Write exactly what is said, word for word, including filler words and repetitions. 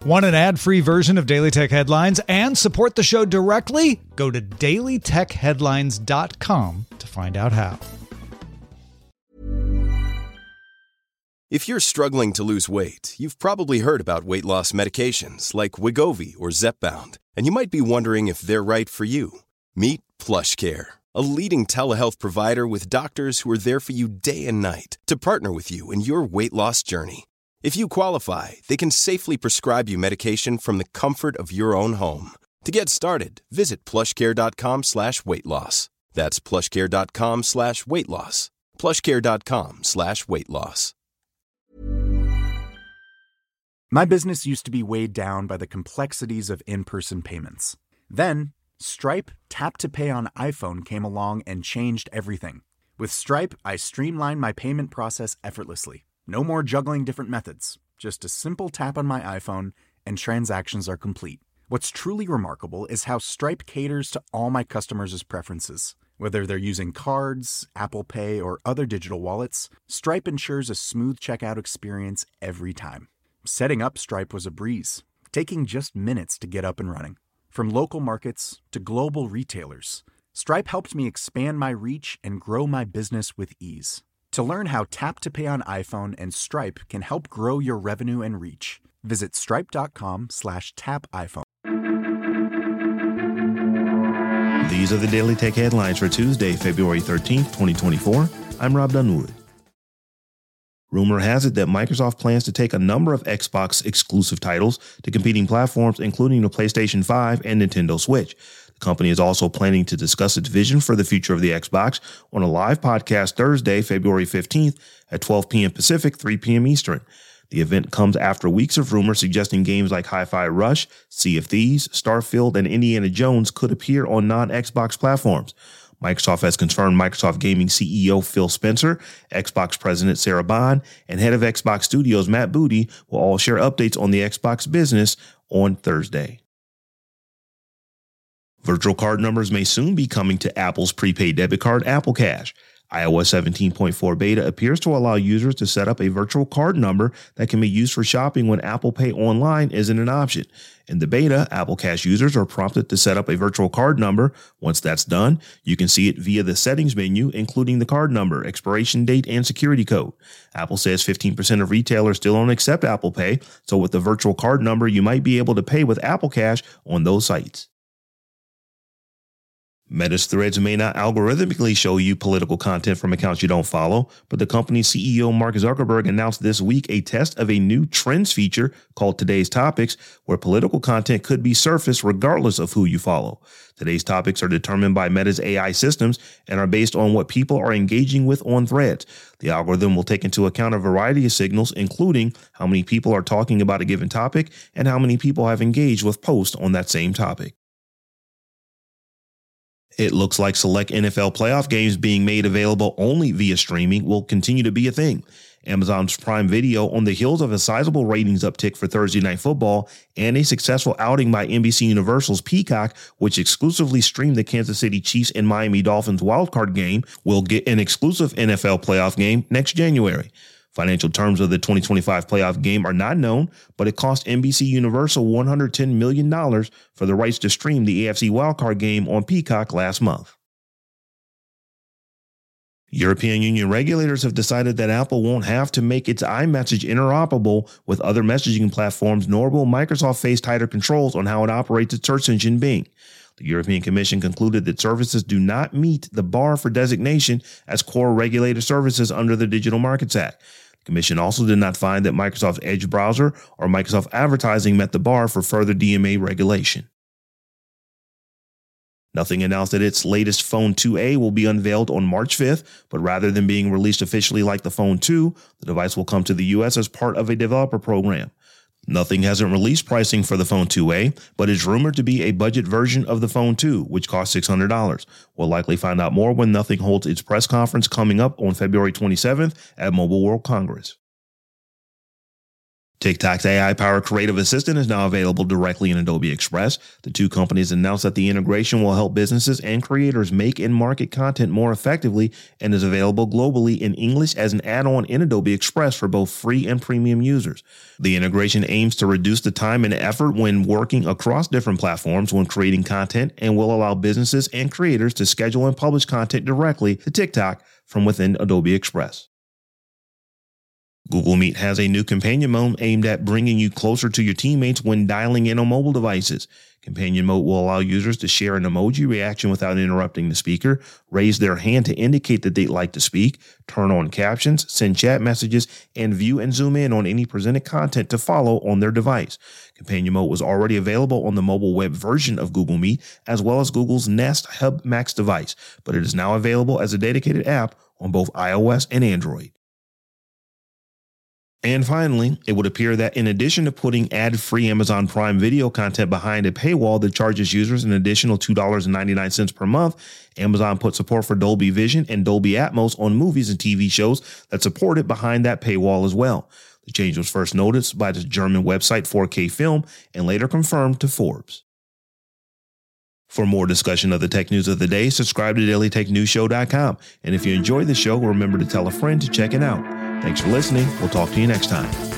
Want an ad-free version of Daily Tech Headlines and support the show directly? Go to daily tech headlines dot com to find out how. If you're struggling to lose weight, you've probably heard about weight loss medications like Wegovy or Zepbound, and you might be wondering if they're right for you. Meet PlushCare, a leading telehealth provider with doctors who are there for you day and night to partner with you in your weight loss journey. If you qualify, they can safely prescribe you medication from the comfort of your own home. To get started, visit plushcare.com slash weight loss. That's plushcare.com slash weight loss. plushcare.com slash weight loss. My business used to be weighed down by the complexities of in-person payments. Then, Stripe Tap to Pay on iPhone came along and changed everything. With Stripe, I streamlined my payment process effortlessly. No more juggling different methods. Just a simple tap on my iPhone and transactions are complete. What's truly remarkable is how Stripe caters to all my customers' preferences. Whether they're using cards, Apple Pay, or other digital wallets, Stripe ensures a smooth checkout experience every time. Setting up Stripe was a breeze, taking just minutes to get up and running. From local markets to global retailers, Stripe helped me expand my reach and grow my business with ease. To learn how Tap to Pay on iPhone and Stripe can help grow your revenue and reach, visit stripe.com slash tap iPhone. These are the Daily Tech Headlines for Tuesday, February thirteenth, twenty twenty-four. I'm Rob Dunwood. Rumor has it that Microsoft plans to take a number of Xbox exclusive titles to competing platforms, including the PlayStation five and Nintendo Switch. The company is also planning to discuss its vision for the future of the Xbox on a live podcast Thursday, February fifteenth at twelve p.m. Pacific, three p.m. Eastern. The event comes after weeks of rumors suggesting games like Hi-Fi Rush, Sea of Thieves, Starfield, and Indiana Jones could appear on non-Xbox platforms. Microsoft has confirmed Microsoft Gaming C E O Phil Spencer, Xbox President Sarah Bond, and head of Xbox Studios Matt Booty will all share updates on the Xbox business on Thursday. Virtual card numbers may soon be coming to Apple's prepaid debit card, Apple Cash. iOS seventeen point four beta appears to allow users to set up a virtual card number that can be used for shopping when Apple Pay online isn't an option. In the beta, Apple Cash users are prompted to set up a virtual card number. Once that's done, you can see it via the settings menu, including the card number, expiration date, and security code. Apple says fifteen percent of retailers still don't accept Apple Pay, so with the virtual card number, you might be able to pay with Apple Cash on those sites. Meta's Threads may not algorithmically show you political content from accounts you don't follow, but the company's C E O Mark Zuckerberg announced this week a test of a new trends feature called Today's Topics, where political content could be surfaced regardless of who you follow. Today's topics are determined by Meta's A I systems and are based on what people are engaging with on Threads. The algorithm will take into account a variety of signals, including how many people are talking about a given topic and how many people have engaged with posts on that same topic. It looks like select N F L playoff games being made available only via streaming will continue to be a thing. Amazon's Prime Video, on the heels of a sizable ratings uptick for Thursday Night Football and a successful outing by N B C Universal's Peacock, which exclusively streamed the Kansas City Chiefs and Miami Dolphins wildcard game, will get an exclusive N F L playoff game next January. Financial terms of the twenty twenty-five playoff game are not known, but it cost N B C Universal one hundred ten million dollars for the rights to stream the A F C wildcard game on Peacock last month. European Union regulators have decided that Apple won't have to make its iMessage interoperable with other messaging platforms, nor will Microsoft face tighter controls on how it operates its search engine Bing. The European Commission concluded that services do not meet the bar for designation as core regulated services under the Digital Markets Act. The Commission also did not find that Microsoft Edge browser or Microsoft Advertising met the bar for further D M A regulation. Nothing announced that its latest Phone two A will be unveiled on March fifth, but rather than being released officially like the Phone two, the device will come to the U S as part of a developer program. Nothing hasn't released pricing for the Phone two A, but it's rumored to be a budget version of the Phone two, which costs six hundred dollars. We'll likely find out more when Nothing holds its press conference coming up on February twenty-seventh at Mobile World Congress. TikTok's A I-powered creative assistant is now available directly in Adobe Express. The two companies announced that the integration will help businesses and creators make and market content more effectively and is available globally in English as an add-on in Adobe Express for both free and premium users. The integration aims to reduce the time and effort when working across different platforms when creating content and will allow businesses and creators to schedule and publish content directly to TikTok from within Adobe Express. Google Meet has a new companion mode aimed at bringing you closer to your teammates when dialing in on mobile devices. Companion mode will allow users to share an emoji reaction without interrupting the speaker, raise their hand to indicate that they'd like to speak, turn on captions, send chat messages, and view and zoom in on any presented content to follow on their device. Companion mode was already available on the mobile web version of Google Meet, as well as Google's Nest Hub Max device, but it is now available as a dedicated app on both iOS and Android. And finally, it would appear that in addition to putting ad-free Amazon Prime Video content behind a paywall that charges users an additional two dollars and ninety-nine cents per month, Amazon put support for Dolby Vision and Dolby Atmos on movies and T V shows that support it behind that paywall as well. The change was first noticed by the German website four K Film and later confirmed to Forbes. For more discussion of the tech news of the day, subscribe to daily tech news show dot com. And if you enjoyed the show, remember to tell a friend to check it out. Thanks for listening. We'll talk to you next time.